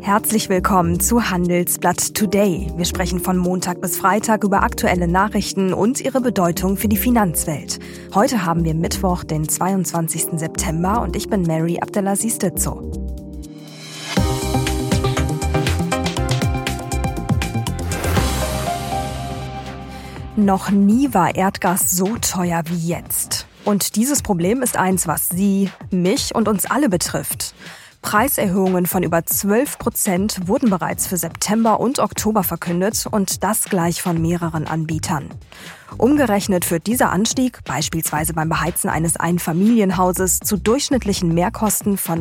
Herzlich willkommen zu Handelsblatt Today. Wir sprechen von Montag bis Freitag über aktuelle Nachrichten und ihre Bedeutung für die Finanzwelt. Heute haben wir Mittwoch, den 22. September und ich bin Mary Abdelaziz Ditzo. Noch nie war Erdgas so teuer wie jetzt. Und dieses Problem ist eins, was Sie, mich und uns alle betrifft. Preiserhöhungen von über 12% wurden bereits für September und Oktober verkündet und das gleich von mehreren Anbietern. Umgerechnet führt dieser Anstieg, beispielsweise beim Beheizen eines Einfamilienhauses, zu durchschnittlichen Mehrkosten von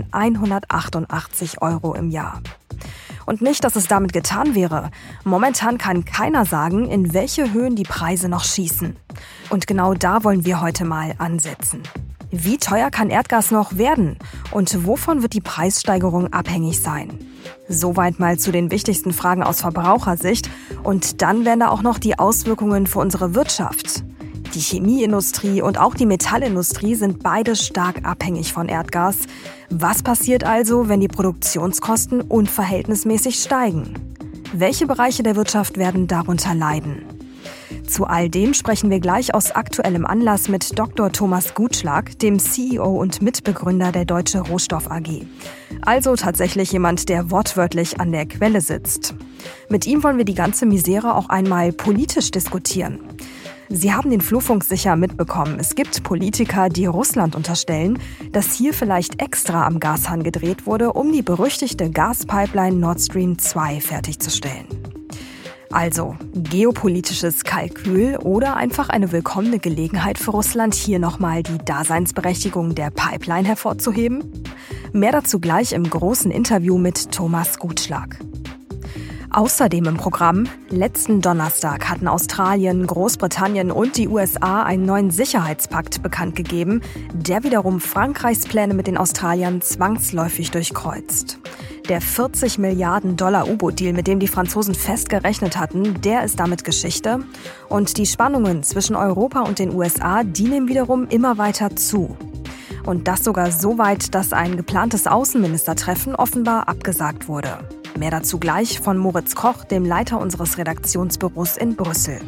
188 € im Jahr. Und nicht, dass es damit getan wäre. Momentan kann keiner sagen, in welche Höhen die Preise noch schießen. Und genau da wollen wir heute mal ansetzen. Wie teuer kann Erdgas noch werden? Und wovon wird die Preissteigerung abhängig sein? Soweit mal zu den wichtigsten Fragen aus Verbrauchersicht. Und dann wären da auch noch die Auswirkungen für unsere Wirtschaft. Die Chemieindustrie und auch die Metallindustrie sind beide stark abhängig von Erdgas. Was passiert also, wenn die Produktionskosten unverhältnismäßig steigen? Welche Bereiche der Wirtschaft werden darunter leiden? Zu all dem sprechen wir gleich aus aktuellem Anlass mit Dr. Thomas Gutschlag, dem CEO und Mitbegründer der Deutsche Rohstoff AG. Also tatsächlich jemand, der wortwörtlich an der Quelle sitzt. Mit ihm wollen wir die ganze Misere auch einmal politisch diskutieren. Sie haben den Flurfunk sicher mitbekommen. Es gibt Politiker, die Russland unterstellen, dass hier vielleicht extra am Gashahn gedreht wurde, um die berüchtigte Gaspipeline Nord Stream 2 fertigzustellen. Also geopolitisches Kalkül oder einfach eine willkommene Gelegenheit für Russland, hier nochmal die Daseinsberechtigung der Pipeline hervorzuheben? Mehr dazu gleich im großen Interview mit Thomas Gutschlag. Außerdem im Programm: Letzten Donnerstag hatten Australien, Großbritannien und die USA einen neuen Sicherheitspakt bekannt gegeben, der wiederum Frankreichs Pläne mit den Australiern zwangsläufig durchkreuzt. Der 40 Milliarden Dollar U-Boot-Deal, mit dem die Franzosen fest gerechnet hatten, der ist damit Geschichte. Und die Spannungen zwischen Europa und den USA, die nehmen wiederum immer weiter zu. Und das sogar so weit, dass ein geplantes Außenministertreffen offenbar abgesagt wurde. Mehr dazu gleich von Moritz Koch, dem Leiter unseres Redaktionsbüros in Brüssel.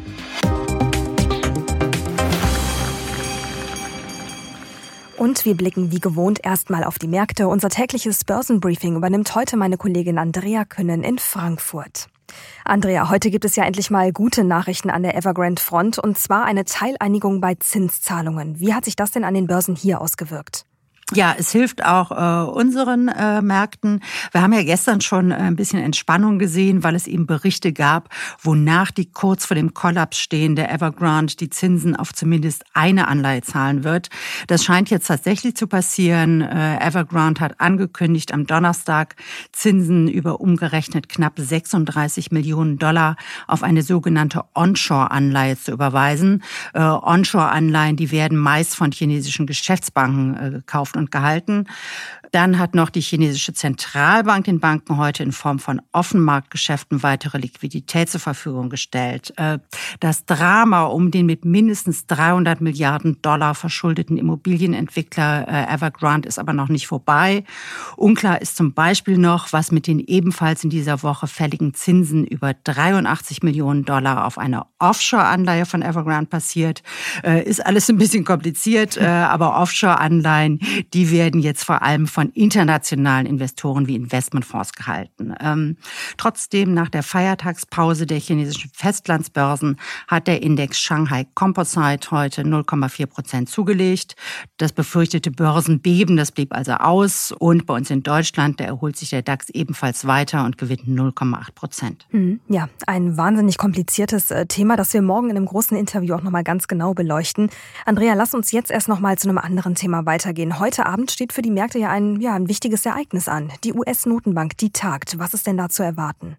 Und wir blicken wie gewohnt erstmal auf die Märkte. Unser tägliches Börsenbriefing übernimmt heute meine Kollegin Andrea Künnen in Frankfurt. Andrea, heute gibt es ja endlich mal gute Nachrichten an der Evergrande-Front, und zwar eine Teileinigung bei Zinszahlungen. Wie hat sich das denn an den Börsen hier ausgewirkt? Ja, es hilft auch unseren Märkten. Wir haben ja gestern schon ein bisschen Entspannung gesehen, weil es eben Berichte gab, wonach die kurz vor dem Kollaps stehende Evergrande die Zinsen auf zumindest eine Anleihe zahlen wird. Das scheint jetzt tatsächlich zu passieren. Evergrande hat angekündigt, am Donnerstag Zinsen über umgerechnet knapp 36 Millionen Dollar auf eine sogenannte Onshore-Anleihe zu überweisen. Onshore-Anleihen, die werden meist von chinesischen Geschäftsbanken gekauft und gehalten. Dann hat noch die chinesische Zentralbank den Banken heute in Form von Offenmarktgeschäften weitere Liquidität zur Verfügung gestellt. Das Drama um den mit mindestens 300 Milliarden Dollar verschuldeten Immobilienentwickler Evergrande ist aber noch nicht vorbei. Unklar ist zum Beispiel noch, was mit den ebenfalls in dieser Woche fälligen Zinsen über 83 Millionen Dollar auf eine Offshore-Anleihe von Evergrande passiert. Ist alles ein bisschen kompliziert, aber Offshore-Anleihen, die werden jetzt vor allem von internationalen Investoren wie Investmentfonds gehalten. Trotzdem, nach der Feiertagspause der chinesischen Festlandsbörsen hat der Index Shanghai Composite heute 0,4% zugelegt. Das befürchtete Börsenbeben, das blieb also aus. Und bei uns in Deutschland, da erholt sich der DAX ebenfalls weiter und gewinnt 0,8%. Ja, ein wahnsinnig kompliziertes Thema, das wir morgen in einem großen Interview auch nochmal ganz genau beleuchten. Andrea, lass uns jetzt erst nochmal zu einem anderen Thema weitergehen. Heute Abend steht für die Märkte ja ein wichtiges Ereignis an. Die US-Notenbank, die tagt. Was ist denn da zu erwarten?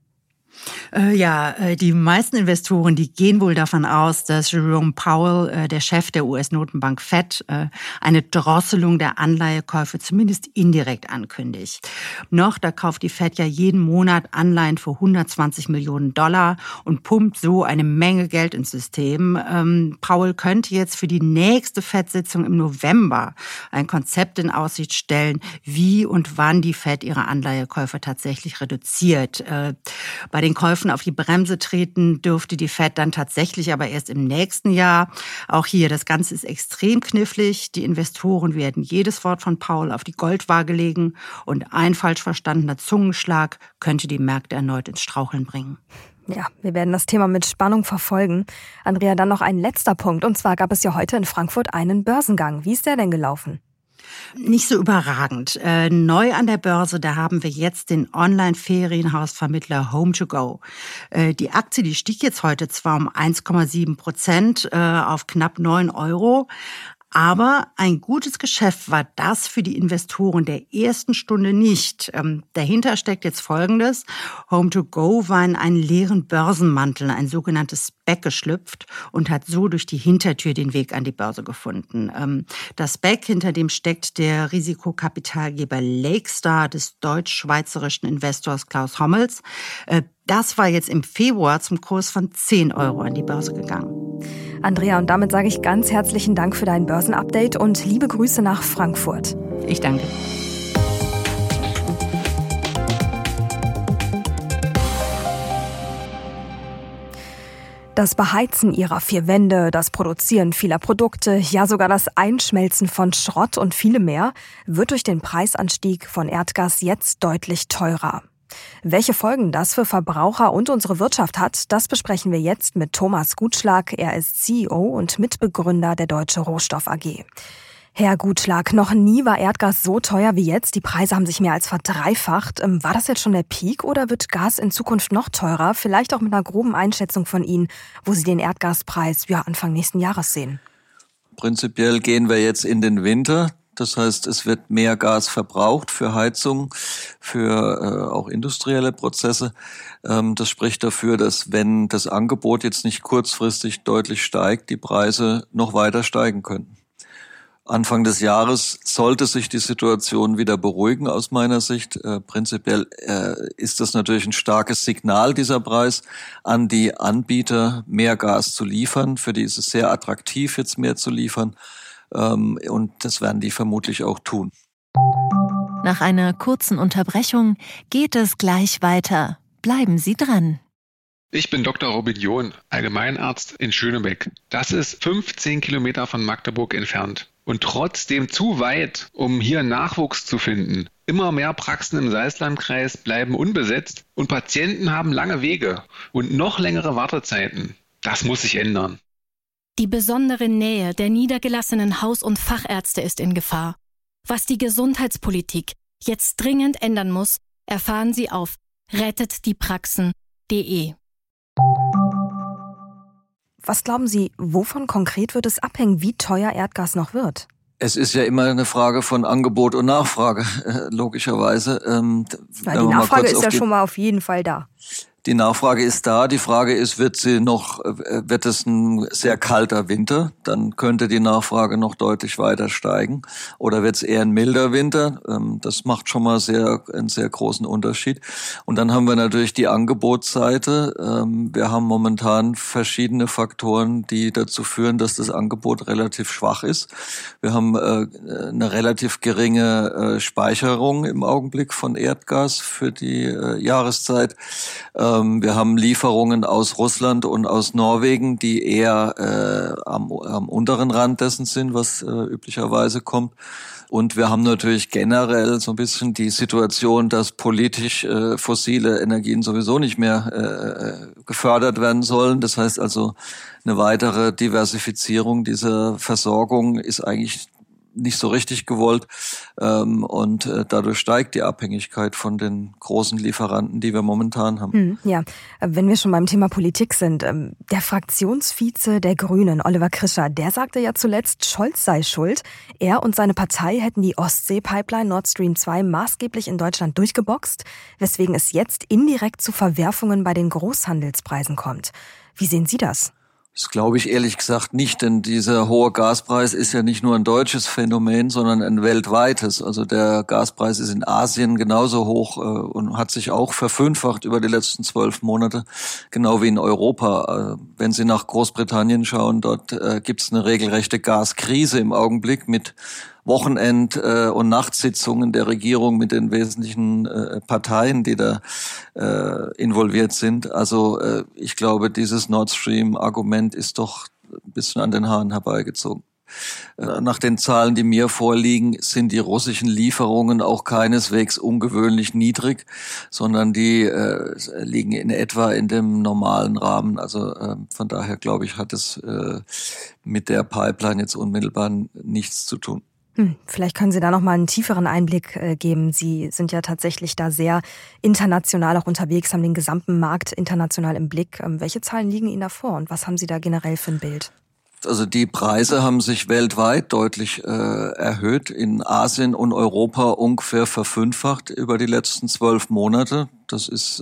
Die meisten Investoren, die gehen wohl davon aus, dass Jerome Powell, der Chef der US-Notenbank Fed, eine Drosselung der Anleihekäufe zumindest indirekt ankündigt. Da kauft die Fed ja jeden Monat Anleihen für $120 Millionen und pumpt so eine Menge Geld ins System. Powell könnte jetzt für die nächste Fed-Sitzung im November ein Konzept in Aussicht stellen, wie und wann die Fed ihre Anleihekäufe tatsächlich reduziert. Bei den Käufen auf die Bremse treten dürfte die Fed dann tatsächlich aber erst im nächsten Jahr. Auch hier, das Ganze ist extrem knifflig. Die Investoren werden jedes Wort von Powell auf die Goldwaage legen und ein falsch verstandener Zungenschlag könnte die Märkte erneut ins Straucheln bringen. Ja, wir werden das Thema mit Spannung verfolgen. Andrea, dann noch ein letzter Punkt. Und zwar gab es ja heute in Frankfurt einen Börsengang. Wie ist der denn gelaufen? Nicht so überragend. Neu an der Börse, da haben wir jetzt den Online-Ferienhausvermittler Home2Go. Die Aktie, die stieg jetzt heute zwar um 1,7% auf knapp 9 €. Aber ein gutes Geschäft war das für die Investoren der ersten Stunde nicht. Dahinter steckt jetzt Folgendes. Home2Go war in einen leeren Börsenmantel, ein sogenanntes SPAC, geschlüpft und hat so durch die Hintertür den Weg an die Börse gefunden. Das SPAC, hinter dem steckt der Risikokapitalgeber Lakestar des deutsch-schweizerischen Investors Klaus Hommels. Das war jetzt im Februar zum Kurs von 10 € an die Börse gegangen. Andrea, und damit sage ich ganz herzlichen Dank für dein Börsenupdate und liebe Grüße nach Frankfurt. Ich danke. Das Beheizen ihrer 4 Wände, das Produzieren vieler Produkte, ja sogar das Einschmelzen von Schrott und vielem mehr wird durch den Preisanstieg von Erdgas jetzt deutlich teurer. Welche Folgen das für Verbraucher und unsere Wirtschaft hat, das besprechen wir jetzt mit Thomas Gutschlag. Er ist CEO und Mitbegründer der Deutsche Rohstoff AG. Herr Gutschlag, noch nie war Erdgas so teuer wie jetzt. Die Preise haben sich mehr als verdreifacht. War das jetzt schon der Peak oder wird Gas in Zukunft noch teurer? Vielleicht auch mit einer groben Einschätzung von Ihnen, wo Sie den Erdgaspreis Anfang nächsten Jahres sehen. Prinzipiell gehen wir jetzt in den Winter. Das heißt, es wird mehr Gas verbraucht für Heizung, für auch industrielle Prozesse. Das spricht dafür, dass wenn das Angebot jetzt nicht kurzfristig deutlich steigt, die Preise noch weiter steigen könnten. Anfang des Jahres sollte sich die Situation wieder beruhigen aus meiner Sicht. Prinzipiell ist das natürlich ein starkes Signal, dieser Preis, an die Anbieter, mehr Gas zu liefern. Für die ist es sehr attraktiv, jetzt mehr zu liefern. Und das werden die vermutlich auch tun. Nach einer kurzen Unterbrechung geht es gleich weiter. Bleiben Sie dran. Ich bin Dr. Robin John, Allgemeinarzt in Schönebeck. Das ist 15 Kilometer von Magdeburg entfernt. Und trotzdem zu weit, um hier Nachwuchs zu finden. Immer mehr Praxen im Salzlandkreis bleiben unbesetzt und Patienten haben lange Wege und noch längere Wartezeiten. Das muss sich ändern. Die besondere Nähe der niedergelassenen Haus- und Fachärzte ist in Gefahr. Was die Gesundheitspolitik jetzt dringend ändern muss, erfahren Sie auf rettetdiepraxen.de. Was glauben Sie, wovon konkret wird es abhängen, wie teuer Erdgas noch wird? Es ist ja immer eine Frage von Angebot und Nachfrage, logischerweise. Weil die Nachfrage ist ja schon mal auf jeden Fall da. Die Nachfrage ist da. Die Frage ist, wird es ein sehr kalter Winter? Dann könnte die Nachfrage noch deutlich weiter steigen. Oder wird es eher ein milder Winter? Das macht schon mal einen sehr großen Unterschied. Und dann haben wir natürlich die Angebotsseite. Wir haben momentan verschiedene Faktoren, die dazu führen, dass das Angebot relativ schwach ist. Wir haben eine relativ geringe Speicherung im Augenblick von Erdgas für die Jahreszeit. Wir haben Lieferungen aus Russland und aus Norwegen, die eher am unteren Rand dessen sind, was üblicherweise kommt. Und wir haben natürlich generell so ein bisschen die Situation, dass politisch fossile Energien sowieso nicht mehr gefördert werden sollen. Das heißt also, eine weitere Diversifizierung dieser Versorgung ist eigentlich nicht so richtig gewollt. Und dadurch steigt die Abhängigkeit von den großen Lieferanten, die wir momentan haben. Ja, wenn wir schon beim Thema Politik sind, der Fraktionsvize der Grünen, Oliver Krischer, der sagte ja zuletzt, Scholz sei schuld. Er und seine Partei hätten die Ostsee-Pipeline Nord Stream 2 maßgeblich in Deutschland durchgeboxt, weswegen es jetzt indirekt zu Verwerfungen bei den Großhandelspreisen kommt. Wie sehen Sie das? Das glaube ich ehrlich gesagt nicht, denn dieser hohe Gaspreis ist ja nicht nur ein deutsches Phänomen, sondern ein weltweites. Also der Gaspreis ist in Asien genauso hoch und hat sich auch verfünffacht über die letzten 12 Monate, genau wie in Europa. Wenn Sie nach Großbritannien schauen, dort gibt es eine regelrechte Gaskrise im Augenblick mit Wochenend- und Nachtsitzungen der Regierung mit den wesentlichen Parteien, die da involviert sind. Also ich glaube, dieses Nord Stream-Argument ist doch ein bisschen an den Haaren herbeigezogen. Nach den Zahlen, die mir vorliegen, sind die russischen Lieferungen auch keineswegs ungewöhnlich niedrig, sondern die liegen in etwa in dem normalen Rahmen. Also von daher, glaube ich, hat es mit der Pipeline jetzt unmittelbar nichts zu tun. Vielleicht können Sie da noch mal einen tieferen Einblick geben. Sie sind ja tatsächlich da sehr international auch unterwegs, haben den gesamten Markt international im Blick. Welche Zahlen liegen Ihnen da vor und was haben Sie da generell für ein Bild? Also die Preise haben sich weltweit deutlich erhöht, in Asien und Europa ungefähr verfünffacht über die letzten 12 Monate. Das ist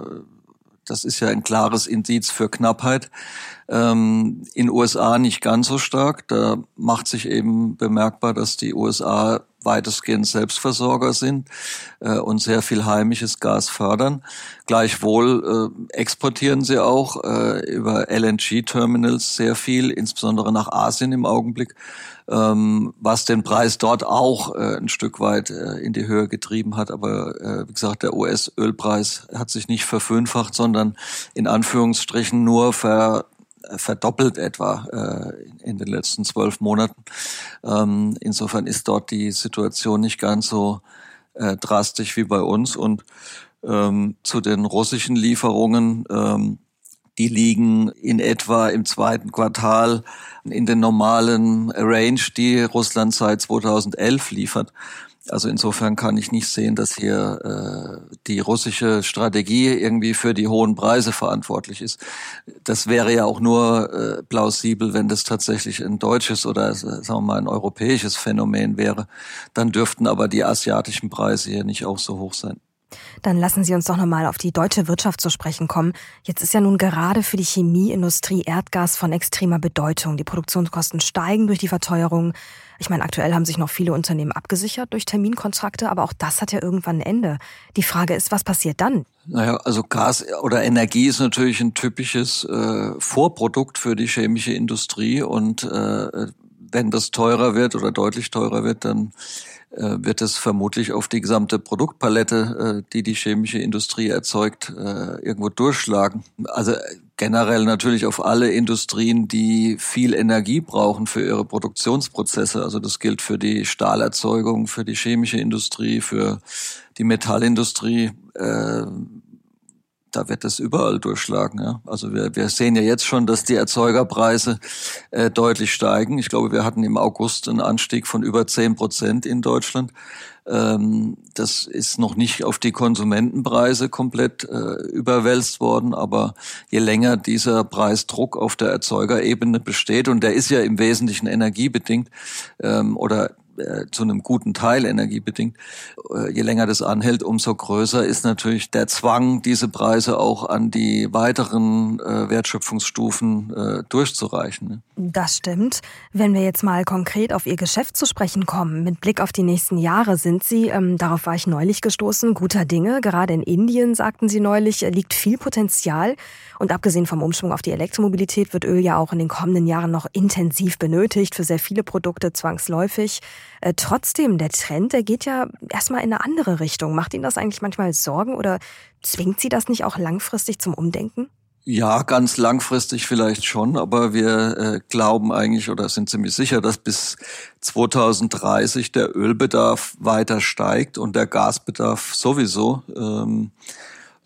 ja ein klares Indiz für Knappheit. In USA nicht ganz so stark. Da macht sich eben bemerkbar, dass die USA weitestgehend Selbstversorger sind und sehr viel heimisches Gas fördern. Gleichwohl exportieren sie auch über LNG-Terminals sehr viel, insbesondere nach Asien im Augenblick, was den Preis dort auch ein Stück weit in die Höhe getrieben hat. Aber wie gesagt, der US-Ölpreis hat sich nicht verfünffacht, sondern in Anführungsstrichen nur verdoppelt etwa in den letzten 12 Monaten. Insofern ist dort die Situation nicht ganz so drastisch wie bei uns. Und zu den russischen Lieferungen, die liegen in etwa im zweiten Quartal in den normalen Range, die Russland seit 2011 liefert. Also insofern kann ich nicht sehen, dass hier die russische Strategie irgendwie für die hohen Preise verantwortlich ist. Das wäre ja auch nur plausibel, wenn das tatsächlich ein deutsches oder sagen wir mal ein europäisches Phänomen wäre. Dann dürften aber die asiatischen Preise hier nicht auch so hoch sein. Dann lassen Sie uns doch nochmal auf die deutsche Wirtschaft zu sprechen kommen. Jetzt ist ja nun gerade für die Chemieindustrie Erdgas von extremer Bedeutung. Die Produktionskosten steigen durch die Verteuerung. Ich meine, aktuell haben sich noch viele Unternehmen abgesichert durch Terminkontrakte, aber auch das hat ja irgendwann ein Ende. Die Frage ist, was passiert dann? Naja, also Gas oder Energie ist natürlich ein typisches Vorprodukt für die chemische Industrie und wenn das teurer wird oder deutlich teurer wird, dann wird es vermutlich auf die gesamte Produktpalette, die die chemische Industrie erzeugt, irgendwo durchschlagen. Also generell natürlich auf alle Industrien, die viel Energie brauchen für ihre Produktionsprozesse. Also das gilt für die Stahlerzeugung, für die chemische Industrie, für die Metallindustrie. Da wird es überall durchschlagen. Ja. Also wir sehen ja jetzt schon, dass die Erzeugerpreise deutlich steigen. Ich glaube, wir hatten im August einen Anstieg von über 10% in Deutschland. Das ist noch nicht auf die Konsumentenpreise komplett überwälzt worden, aber je länger dieser Preisdruck auf der Erzeugerebene besteht, und der ist ja im Wesentlichen energiebedingt oder zu einem guten Teil energiebedingt. Je länger das anhält, umso größer ist natürlich der Zwang, diese Preise auch an die weiteren Wertschöpfungsstufen durchzureichen. Das stimmt. Wenn wir jetzt mal konkret auf Ihr Geschäft zu sprechen kommen, mit Blick auf die nächsten Jahre sind Sie, darauf war ich neulich gestoßen, guter Dinge. Gerade in Indien, sagten Sie neulich, liegt viel Potenzial. Und abgesehen vom Umschwung auf die Elektromobilität wird Öl ja auch in den kommenden Jahren noch intensiv benötigt, für sehr viele Produkte zwangsläufig. Trotzdem, der Trend, der geht ja erstmal in eine andere Richtung. Macht Ihnen das eigentlich manchmal Sorgen oder zwingt Sie das nicht auch langfristig zum Umdenken? Ja, ganz langfristig vielleicht schon, aber wir glauben eigentlich oder sind ziemlich sicher, dass bis 2030 der Ölbedarf weiter steigt und der Gasbedarf sowieso.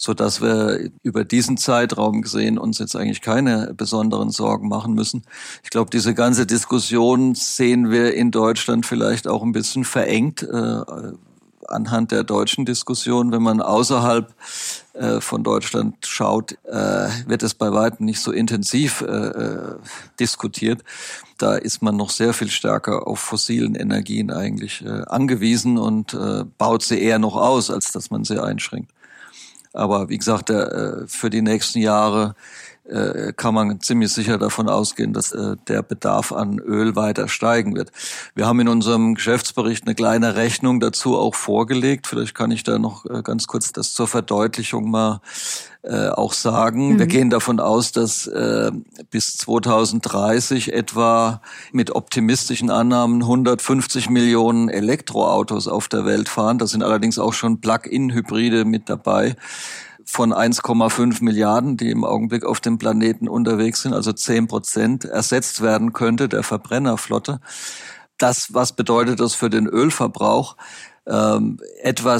sodass wir über diesen Zeitraum gesehen uns jetzt eigentlich keine besonderen Sorgen machen müssen. Ich glaube, diese ganze Diskussion sehen wir in Deutschland vielleicht auch ein bisschen verengt anhand der deutschen Diskussion. Wenn man außerhalb von Deutschland schaut, wird es bei weitem nicht so intensiv diskutiert. Da ist man noch sehr viel stärker auf fossilen Energien eigentlich angewiesen und baut sie eher noch aus, als dass man sie einschränkt. Aber wie gesagt, für die nächsten Jahre kann man ziemlich sicher davon ausgehen, dass der Bedarf an Öl weiter steigen wird. Wir haben in unserem Geschäftsbericht eine kleine Rechnung dazu auch vorgelegt. Vielleicht kann ich da noch ganz kurz das zur Verdeutlichung mal auch sagen. Wir gehen davon aus, dass bis 2030 etwa mit optimistischen Annahmen 150 Millionen Elektroautos auf der Welt fahren. Da sind allerdings auch schon Plug-in-Hybride mit dabei. Von 1,5 Milliarden, die im Augenblick auf dem Planeten unterwegs sind, also 10% ersetzt werden könnte, der Verbrennerflotte. Was bedeutet das für den Ölverbrauch? Etwa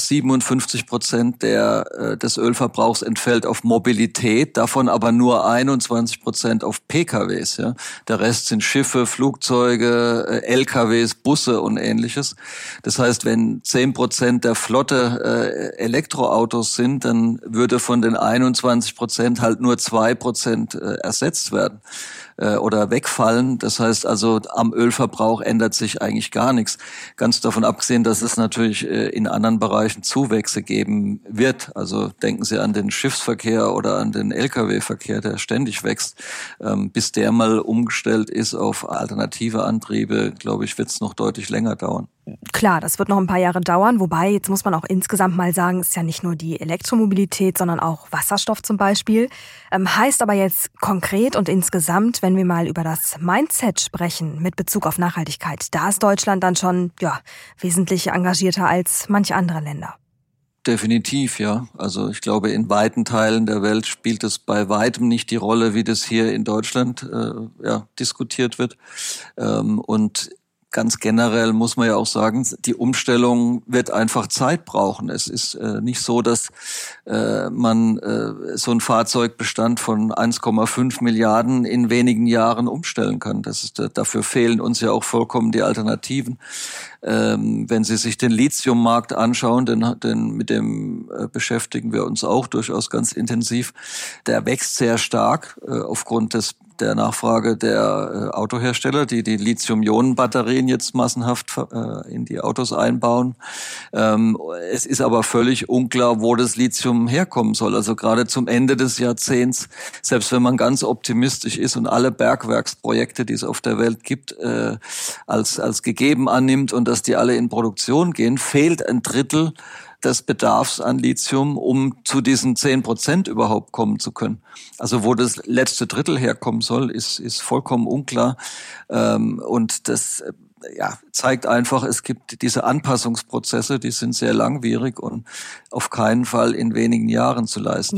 57% des Ölverbrauchs entfällt auf Mobilität, davon aber nur 21% auf PKWs. Ja. Der Rest sind Schiffe, Flugzeuge, LKWs, Busse und Ähnliches. Das heißt, wenn 10% der Flotte Elektroautos sind, dann würde von den 21% halt nur 2% ersetzt werden oder wegfallen. Das heißt also, am Ölverbrauch ändert sich eigentlich gar nichts. Ganz davon abgesehen, dass es natürlich in anderen Bereichen Zuwächse geben wird. Also denken Sie an den Schiffsverkehr oder an den Lkw-Verkehr, der ständig wächst. Bis der mal umgestellt ist auf alternative Antriebe, glaube ich, wird es noch deutlich länger dauern. Klar, das wird noch ein paar Jahre dauern, wobei, jetzt muss man auch insgesamt mal sagen, es ist ja nicht nur die Elektromobilität, sondern auch Wasserstoff zum Beispiel. Heißt aber jetzt konkret und insgesamt, wenn wir mal über das Mindset sprechen mit Bezug auf Nachhaltigkeit, da ist Deutschland dann schon wesentlich engagierter als manche andere Länder. Definitiv, ja. Also ich glaube, in weiten Teilen der Welt spielt es bei weitem nicht die Rolle, wie das hier in Deutschland diskutiert wird. Und ganz generell muss man ja auch sagen, die Umstellung wird einfach Zeit brauchen. Es ist nicht so, dass man so ein Fahrzeugbestand von 1,5 Milliarden in wenigen Jahren umstellen kann. Dafür fehlen uns ja auch vollkommen die Alternativen. Wenn Sie sich den Lithiummarkt anschauen, mit dem beschäftigen wir uns auch durchaus ganz intensiv. Der wächst sehr stark aufgrund der Nachfrage der Autohersteller, die Lithium-Ionen-Batterien jetzt massenhaft in die Autos einbauen. Es ist aber völlig unklar, wo das Lithium herkommen soll. Also gerade zum Ende des Jahrzehnts, selbst wenn man ganz optimistisch ist und alle Bergwerksprojekte, die es auf der Welt gibt, als gegeben annimmt und dass die alle in Produktion gehen, fehlt ein Drittel des Bedarfs an Lithium, um zu diesen 10% überhaupt kommen zu können. Also wo das letzte Drittel herkommen soll, ist vollkommen unklar. Und das zeigt einfach, es gibt diese Anpassungsprozesse, die sind sehr langwierig und auf keinen Fall in wenigen Jahren zu leisten.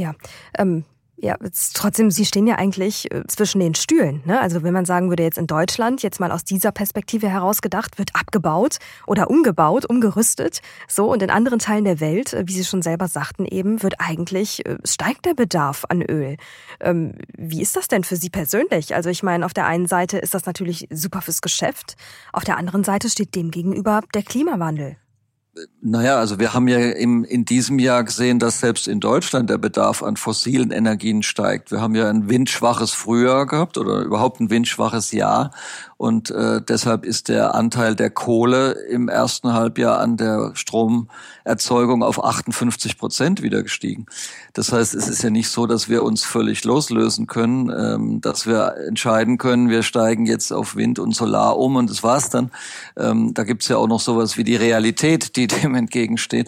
Ja, trotzdem, Sie stehen ja eigentlich zwischen den Stühlen, ne? Also wenn man sagen würde, jetzt in Deutschland, jetzt mal aus dieser Perspektive heraus gedacht, wird abgebaut oder umgebaut, umgerüstet, so, und in anderen Teilen der Welt, wie Sie schon selber sagten eben, steigt der Bedarf an Öl. Wie ist das denn für Sie persönlich? Also ich meine, auf der einen Seite ist das natürlich super fürs Geschäft, auf der anderen Seite steht dem gegenüber der Klimawandel. Naja, also wir haben ja in diesem Jahr gesehen, dass selbst in Deutschland der Bedarf an fossilen Energien steigt. Wir haben ja ein windschwaches Frühjahr gehabt oder überhaupt ein windschwaches Jahr. Und deshalb ist der Anteil der Kohle im ersten Halbjahr an der Stromerzeugung auf 58% wieder gestiegen. Das heißt, es ist ja nicht so, dass wir uns völlig loslösen können, dass wir entscheiden können, wir steigen jetzt auf Wind und Solar um und das war's dann. Da gibt's ja auch noch sowas wie die Realität, die dem entgegensteht.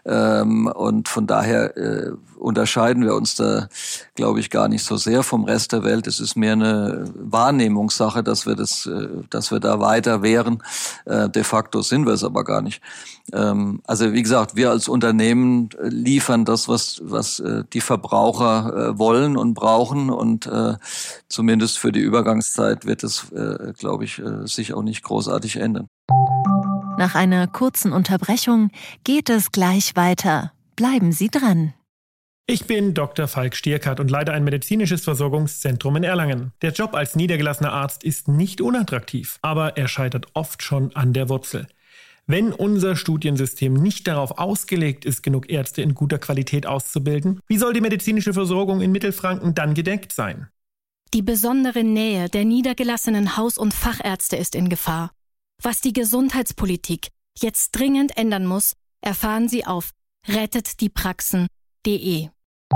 Und von daher unterscheiden wir uns da, glaube ich, gar nicht so sehr vom Rest der Welt. Es ist mehr eine Wahrnehmungssache, dass wir da weiter wären. De facto sind wir es aber gar nicht. Also wie gesagt, wir als Unternehmen liefern das, was die Verbraucher wollen und brauchen, und zumindest für die Übergangszeit wird es, glaube ich, sich auch nicht großartig ändern. Nach einer kurzen Unterbrechung geht es gleich weiter. Bleiben Sie dran. Ich bin Dr. Falk Stierkart und leite ein medizinisches Versorgungszentrum in Erlangen. Der Job als niedergelassener Arzt ist nicht unattraktiv, aber er scheitert oft schon an der Wurzel. Wenn unser Studiensystem nicht darauf ausgelegt ist, genug Ärzte in guter Qualität auszubilden, wie soll die medizinische Versorgung in Mittelfranken dann gedeckt sein? Die besondere Nähe der niedergelassenen Haus- und Fachärzte ist in Gefahr. Was die Gesundheitspolitik jetzt dringend ändern muss, erfahren Sie auf rettetdiepraxen.de.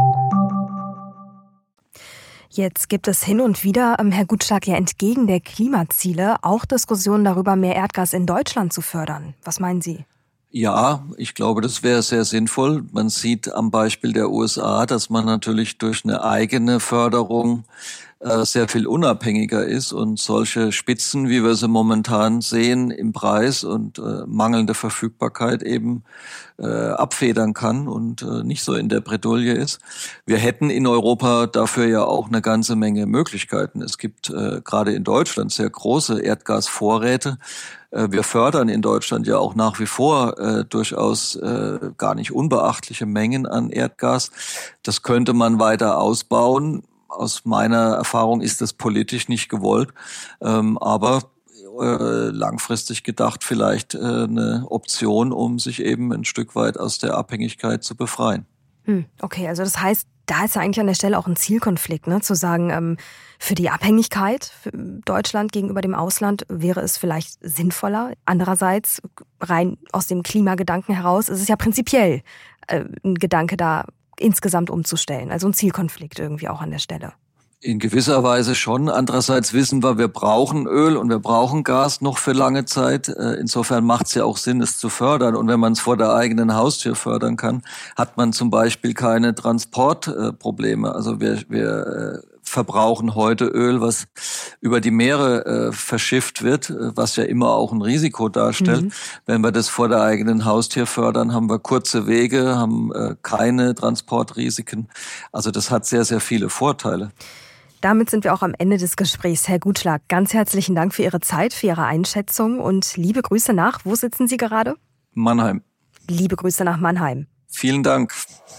Jetzt gibt es hin und wieder, Herr Gutschlag, ja entgegen der Klimaziele auch Diskussionen darüber, mehr Erdgas in Deutschland zu fördern. Was meinen Sie? Ja, ich glaube, das wäre sehr sinnvoll. Man sieht am Beispiel der USA, dass man natürlich durch eine eigene Förderung sehr viel unabhängiger ist und solche Spitzen, wie wir sie momentan sehen, im Preis und mangelnde Verfügbarkeit eben abfedern kann und nicht so in der Bredouille ist. Wir hätten in Europa dafür ja auch eine ganze Menge Möglichkeiten. Es gibt gerade in Deutschland sehr große Erdgasvorräte. Wir fördern in Deutschland ja auch nach wie vor durchaus gar nicht unbeachtliche Mengen an Erdgas. Das könnte man weiter ausbauen. Aus meiner Erfahrung ist das politisch nicht gewollt, aber langfristig gedacht vielleicht eine Option, um sich eben ein Stück weit aus der Abhängigkeit zu befreien. Okay, also das heißt, da ist ja eigentlich an der Stelle auch ein Zielkonflikt, ne? Zu sagen, für die Abhängigkeit für Deutschland gegenüber dem Ausland wäre es vielleicht sinnvoller. Andererseits, rein aus dem Klimagedanken heraus, ist es ja prinzipiell ein Gedanke, da insgesamt umzustellen. Also ein Zielkonflikt irgendwie auch an der Stelle. In gewisser Weise schon. Andererseits wissen wir brauchen Öl und wir brauchen Gas noch für lange Zeit. Insofern macht es ja auch Sinn, es zu fördern. Und wenn man es vor der eigenen Haustür fördern kann, hat man zum Beispiel keine Transportprobleme. Also wir verbrauchen heute Öl, was über die Meere verschifft wird, was ja immer auch ein Risiko darstellt. Wenn wir das vor der eigenen Haustür fördern, haben wir kurze Wege, haben keine Transportrisiken. Also das hat sehr, sehr viele Vorteile. Damit sind wir auch am Ende des Gesprächs. Herr Gutschlag, ganz herzlichen Dank für Ihre Zeit, für Ihre Einschätzung und liebe Grüße nach, wo sitzen Sie gerade? Mannheim. Liebe Grüße nach Mannheim. Vielen Dank.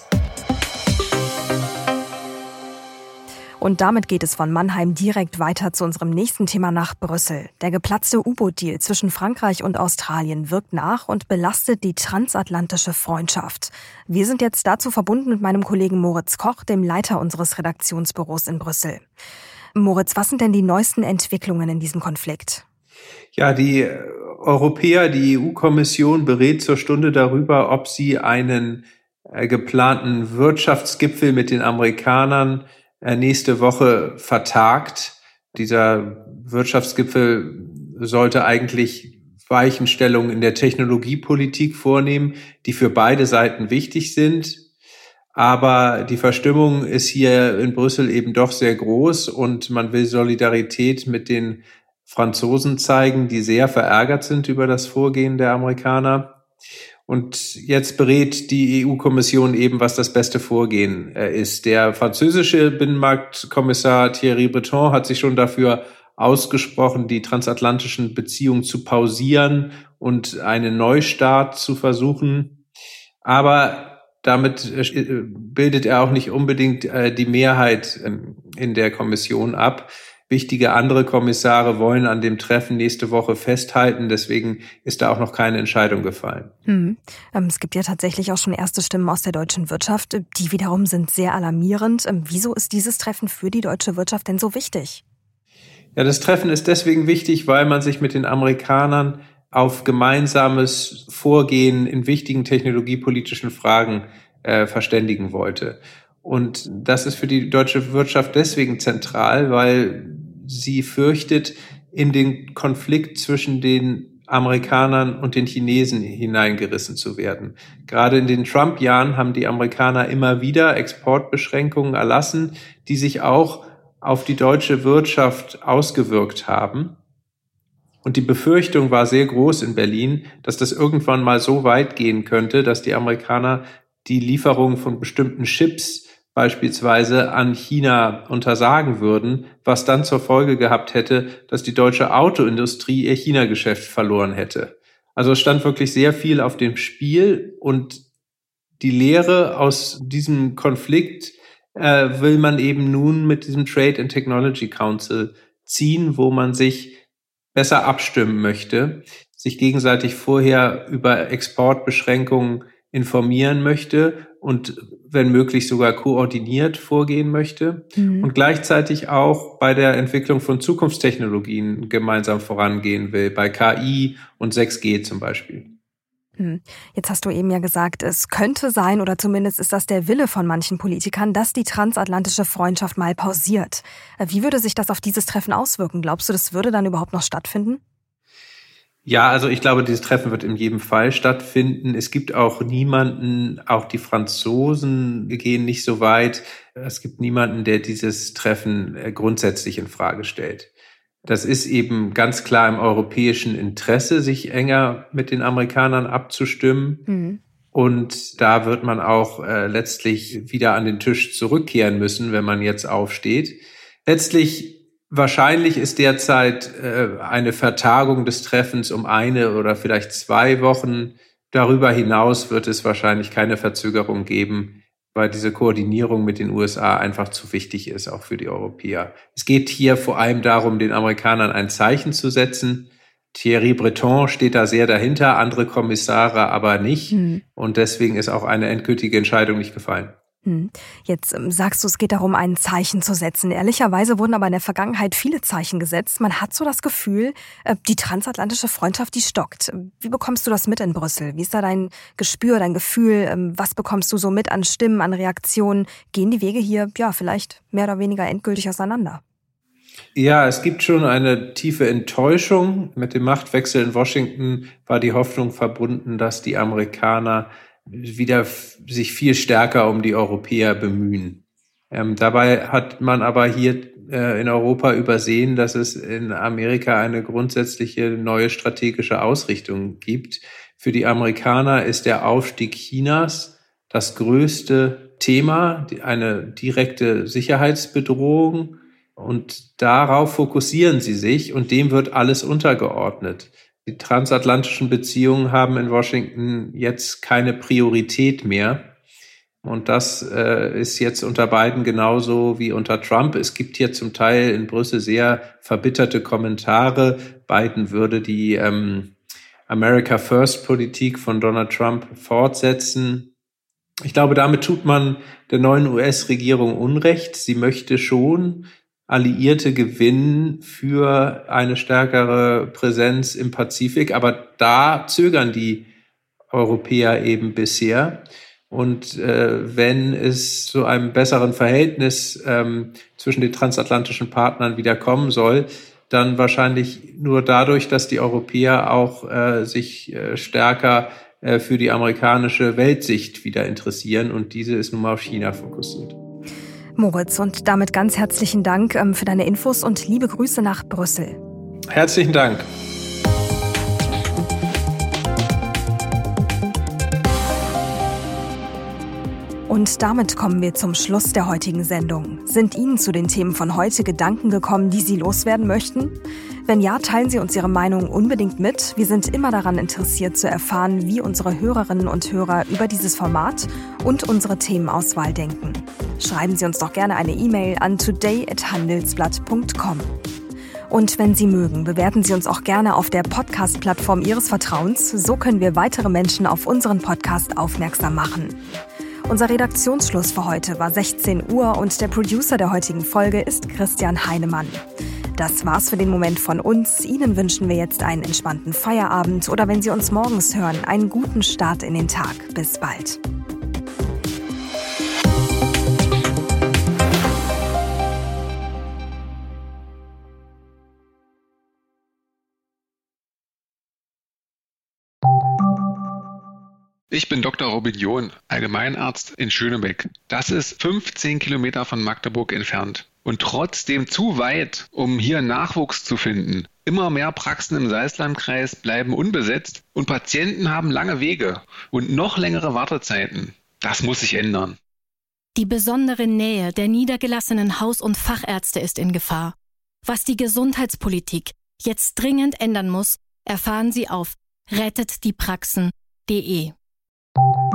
Und damit geht es von Mannheim direkt weiter zu unserem nächsten Thema nach Brüssel. Der geplatzte U-Boot-Deal zwischen Frankreich und Australien wirkt nach und belastet die transatlantische Freundschaft. Wir sind jetzt dazu verbunden mit meinem Kollegen Moritz Koch, dem Leiter unseres Redaktionsbüros in Brüssel. Moritz, was sind denn die neuesten Entwicklungen in diesem Konflikt? Ja, die Europäer, die EU-Kommission berät zur Stunde darüber, ob sie einen geplanten Wirtschaftsgipfel mit den Amerikanern nächste Woche vertagt. Dieser Wirtschaftsgipfel sollte eigentlich Weichenstellungen in der Technologiepolitik vornehmen, die für beide Seiten wichtig sind. Aber die Verstimmung ist hier in Brüssel eben doch sehr groß und man will Solidarität mit den Franzosen zeigen, die sehr verärgert sind über das Vorgehen der Amerikaner. Und jetzt berät die EU-Kommission eben, was das beste Vorgehen ist. Der französische Binnenmarktkommissar Thierry Breton hat sich schon dafür ausgesprochen, die transatlantischen Beziehungen zu pausieren und einen Neustart zu versuchen. Aber damit bildet er auch nicht unbedingt die Mehrheit in der Kommission ab. Wichtige andere Kommissare wollen an dem Treffen nächste Woche festhalten. Deswegen ist da auch noch keine Entscheidung gefallen. Es gibt ja tatsächlich auch schon erste Stimmen aus der deutschen Wirtschaft. Die wiederum sind sehr alarmierend. Wieso ist dieses Treffen für die deutsche Wirtschaft denn so wichtig? Ja, das Treffen ist deswegen wichtig, weil man sich mit den Amerikanern auf gemeinsames Vorgehen in wichtigen technologiepolitischen Fragen verständigen wollte. Und das ist für die deutsche Wirtschaft deswegen zentral, weil sie fürchtet, in den Konflikt zwischen den Amerikanern und den Chinesen hineingerissen zu werden. Gerade in den Trump-Jahren haben die Amerikaner immer wieder Exportbeschränkungen erlassen, die sich auch auf die deutsche Wirtschaft ausgewirkt haben. Und die Befürchtung war sehr groß in Berlin, dass das irgendwann mal so weit gehen könnte, dass die Amerikaner die Lieferung von bestimmten Chips beispielsweise an China untersagen würden, was dann zur Folge gehabt hätte, dass die deutsche Autoindustrie ihr China-Geschäft verloren hätte. Also es stand wirklich sehr viel auf dem Spiel und Die Lehre aus diesem Konflikt will man eben nun mit diesem Trade and Technology Council ziehen, wo man sich besser abstimmen möchte, sich gegenseitig vorher über Exportbeschränkungen informieren möchte und wenn möglich sogar koordiniert vorgehen möchte und gleichzeitig auch bei der Entwicklung von Zukunftstechnologien gemeinsam vorangehen will, bei KI und 6G zum Beispiel. Jetzt hast du eben ja gesagt, es könnte sein, oder zumindest ist das der Wille von manchen Politikern, dass die transatlantische Freundschaft mal pausiert. Wie würde sich das auf dieses Treffen auswirken? Glaubst du, das würde dann überhaupt noch stattfinden? Ja, also ich glaube, dieses Treffen wird in jedem Fall stattfinden. Es gibt auch niemanden, auch die Franzosen gehen nicht so weit. Es gibt niemanden, der dieses Treffen grundsätzlich in Frage stellt. Das ist eben ganz klar im europäischen Interesse, sich enger mit den Amerikanern abzustimmen. Und da wird man auch letztlich wieder an den Tisch zurückkehren müssen, wenn man jetzt aufsteht. Wahrscheinlich ist derzeit eine Vertagung des Treffens um 1 oder vielleicht 2 Wochen. Darüber hinaus wird es wahrscheinlich keine Verzögerung geben, weil diese Koordinierung mit den USA einfach zu wichtig ist, auch für die Europäer. Es geht hier vor allem darum, den Amerikanern ein Zeichen zu setzen. Thierry Breton steht da sehr dahinter, andere Kommissare aber nicht. Und deswegen ist auch eine endgültige Entscheidung nicht gefallen. Jetzt sagst du, es geht darum, ein Zeichen zu setzen. Ehrlicherweise wurden aber in der Vergangenheit viele Zeichen gesetzt. Man hat so das Gefühl, die transatlantische Freundschaft, die stockt. Wie bekommst du das mit in Brüssel? Wie ist da dein Gespür, dein Gefühl? Was bekommst du so mit an Stimmen, an Reaktionen? Gehen die Wege hier, ja, vielleicht mehr oder weniger endgültig auseinander? Ja, es gibt schon eine tiefe Enttäuschung. Mit dem Machtwechsel in Washington war die Hoffnung verbunden, dass die Amerikaner wieder sich viel stärker um die Europäer bemühen. Dabei hat man aber hier in Europa übersehen, dass es in Amerika eine grundsätzliche neue strategische Ausrichtung gibt. Für die Amerikaner ist der Aufstieg Chinas das größte Thema, eine direkte Sicherheitsbedrohung. Und darauf fokussieren sie sich und dem wird alles untergeordnet. Die transatlantischen Beziehungen haben in Washington jetzt keine Priorität mehr. Und das ist jetzt unter Biden genauso wie unter Trump. Es gibt hier zum Teil in Brüssel sehr verbitterte Kommentare. Biden würde die America First Politik von Donald Trump fortsetzen. Ich glaube, damit tut man der neuen US-Regierung Unrecht. Sie möchte schon Alliierte gewinnen für eine stärkere Präsenz im Pazifik. Aber da zögern die Europäer eben bisher. Und wenn es zu einem besseren Verhältnis zwischen den transatlantischen Partnern wieder kommen soll, dann wahrscheinlich nur dadurch, dass die Europäer auch sich stärker für die amerikanische Weltsicht wieder interessieren. Und diese ist nun mal auf China fokussiert. Moritz, und damit ganz herzlichen Dank für deine Infos und liebe Grüße nach Brüssel. Herzlichen Dank. Und damit kommen wir zum Schluss der heutigen Sendung. Sind Ihnen zu den Themen von heute Gedanken gekommen, die Sie loswerden möchten? Wenn ja, teilen Sie uns Ihre Meinung unbedingt mit. Wir sind immer daran interessiert zu erfahren, wie unsere Hörerinnen und Hörer über dieses Format und unsere Themenauswahl denken. Schreiben Sie uns doch gerne eine E-Mail an today@handelsblatt.com. Und wenn Sie mögen, bewerten Sie uns auch gerne auf der Podcast-Plattform Ihres Vertrauens. So können wir weitere Menschen auf unseren Podcast aufmerksam machen. Unser Redaktionsschluss für heute war 16 Uhr und der Producer der heutigen Folge ist Christian Heinemann. Das war's für den Moment von uns. Ihnen wünschen wir jetzt einen entspannten Feierabend oder wenn Sie uns morgens hören, einen guten Start in den Tag. Bis bald. Ich bin Dr. Robin John, Allgemeinarzt in Schönebeck. Das ist 15 Kilometer von Magdeburg entfernt. Und trotzdem zu weit, um hier Nachwuchs zu finden. Immer mehr Praxen im Salzlandkreis bleiben unbesetzt und Patienten haben lange Wege und noch längere Wartezeiten. Das muss sich ändern. Die besondere Nähe der niedergelassenen Haus- und Fachärzte ist in Gefahr. Was die Gesundheitspolitik jetzt dringend ändern muss, erfahren Sie auf rettetdiepraxen.de.